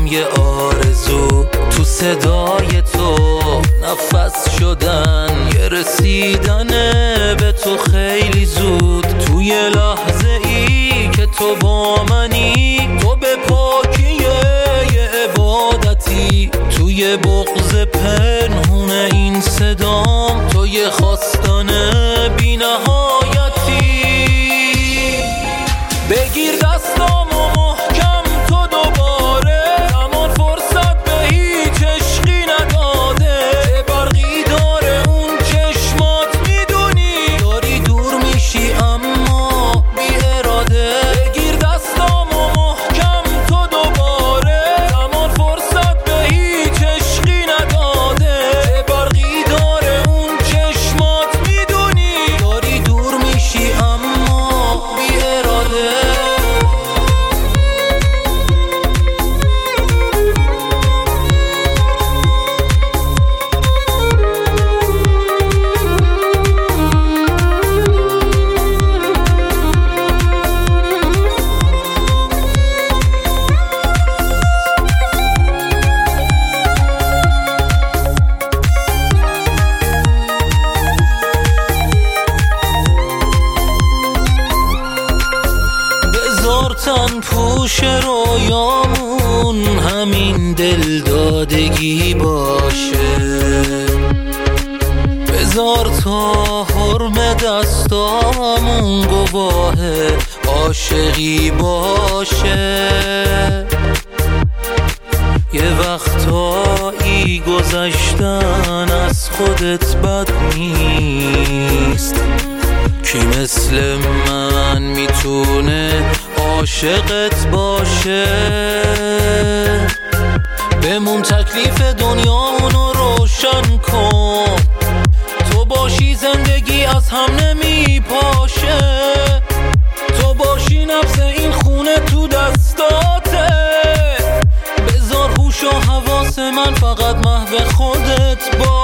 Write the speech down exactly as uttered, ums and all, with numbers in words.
یه آرزو تو صدای تو نفس شدن، یه رسیدن به تو خیلی زود. توی لحظه ای که تو با منی، تو به پاکی یه عبادتی. توی بغض پنهون این صدام، تو یه خواستن بی نهایتی. بگیر دستامو محکم تو دوباره، زمان فرصت به هیچ عشقی نداده. برقی داره اون چشمات، میدونی داری دور میشی اما بی اراده. بگیر دستامو محکم تو دوباره، زمان فرصت به هیچ عشقی نداده. برقی داره اون چشمات، میدونی داری دور میشی اما بی اراده. تن پوش رویامون همین دل دادگی باشه. بذار تا حرم دستامون گواه عاشقی باشه. یه وقتایی گذشتن از خودت بد نیست. کی مثل من میتونه عاشقت باشه؟ بمون تکلیف دنیامونو روشن کن. تو باشی زندگی از هم نمیپاشه. تو باشی نبض این خونه تو دستاته. بذار هوش و حواس من فقط محو خودت باشه.